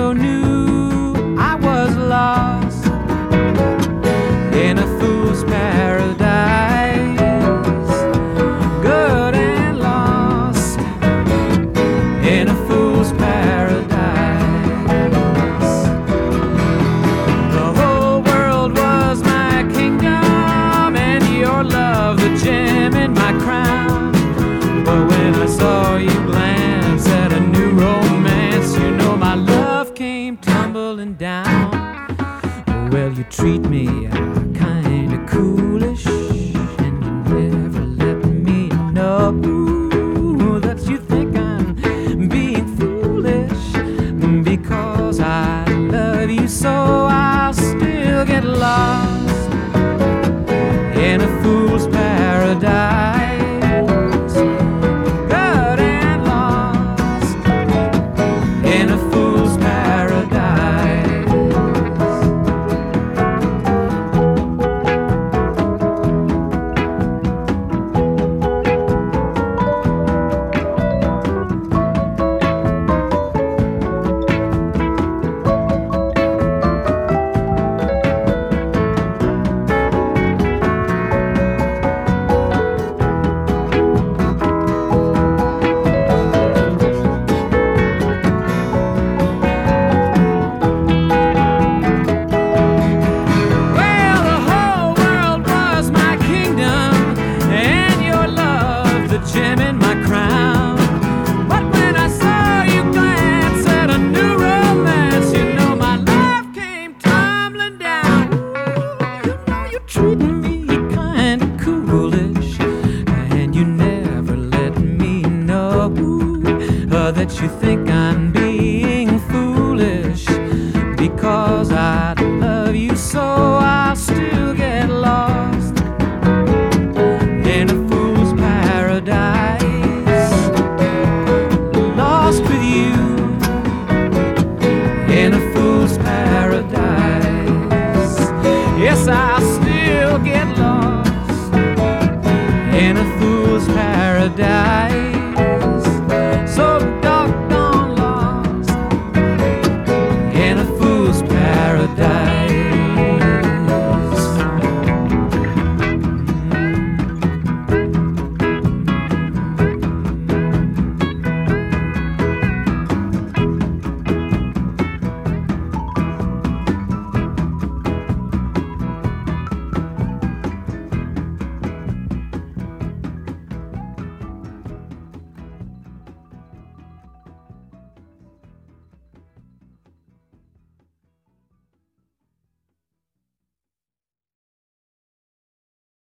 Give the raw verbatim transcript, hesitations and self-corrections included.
also knew I was lost in a fool's paradise, good and lost in a fool's paradise. The whole world was my kingdom, and your love the gem in my crown. But when I saw you glance at a new romance, you know my love came tumbling down. Well, you treat me